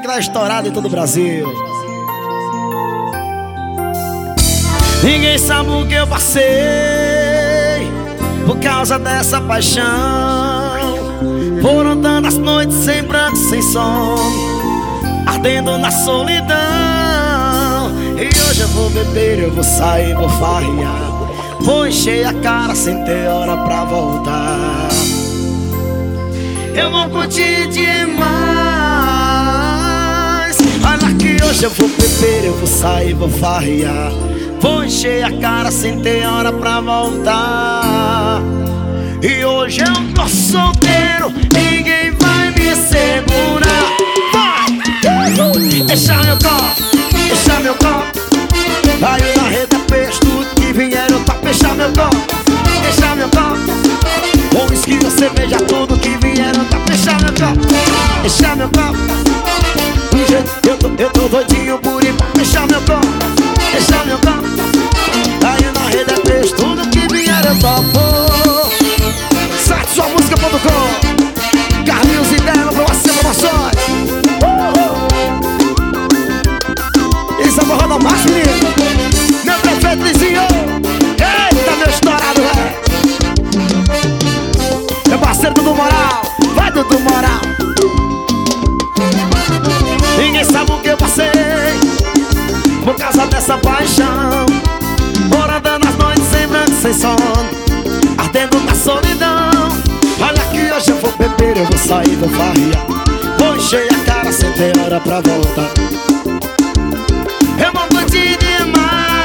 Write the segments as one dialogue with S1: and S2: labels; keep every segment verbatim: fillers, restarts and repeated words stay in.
S1: que tá estourado em todo o Brasil. Ninguém sabe o que eu passei por causa dessa paixão. Foram tantas noites sem pranto, sem sono, ardendo na solidão. E hoje eu vou beber, eu vou sair, vou farrear, vou encher a cara sem ter hora pra voltar. Eu vou curtir demais. Olha que hoje eu vou beber, eu vou sair, vou farrear, vou encher a cara sem ter hora pra voltar. E hoje eu tô solteiro, ninguém vai me segurar. Vai! Deixa meu copo, deixa meu copo. Vai na rede, peixe, tudo que vier eu topo. Deixa meu copo, deixa meu copo. Com uísque ou cerveja, tudo que vier eu topo. Deixa meu copo, deixa meu copo. Do jeito que eu tô, eu tô doidinho por ir. Deixa meu copo, deixa meu copo. Aí na rede é peixe, tudo que vier eu topo. Site sua música ponto com, Carlinhos e Dela pra você promoções. Isso é borrada mais, menino. Meu prefeito Lizinho. Eita, meu estourado, velho. Meu parceiro Dudu Moral. Vai, Dudu Moral. Ninguém sabe o que eu passei por causa dessa paixão. Por andando as noites sem branco, sem sono, ardendo na solidão. Olha que hoje eu vou beber, eu vou sair, vou farrear, vou encher a cara sem ter hora pra voltar. Eu vou curtir demais.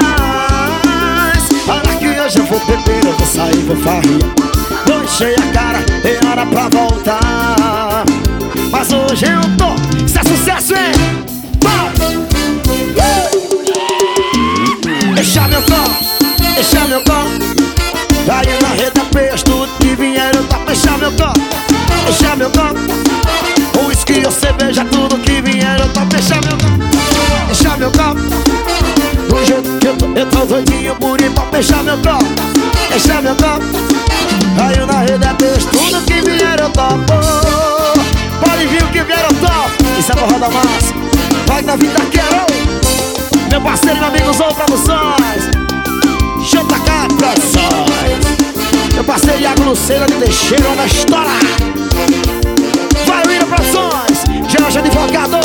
S1: Olha que hoje eu vou beber, eu vou sair, vou farrear, vou encher a cara, tem hora pra voltar. Mas hoje eu tô, isso é sucesso, hein? Deixa meu copo, deixa meu copo. Vai na rede, peixe, tudo que vier eu topo. Deixa meu copo, deixa meu copo. Com uísque ou cerveja, tudo que vier eu topo. Deixa meu copo, deixa meu copo. Do jeito que eu tô, eu tô doidinho por ir. Deixa meu copo, deixa meu copo. Vai na rede, é peixe, tudo que vier eu topo. Pode vir o que vier eu topo. Isso é borrada massa. Vai na vida quero. Meu parceiro e meu amigo Zou Produções, J K Produções. Meu parceiro Iago Luceira de Teixeira, vai estourar. Vai, William Produções, Jorge Advogado.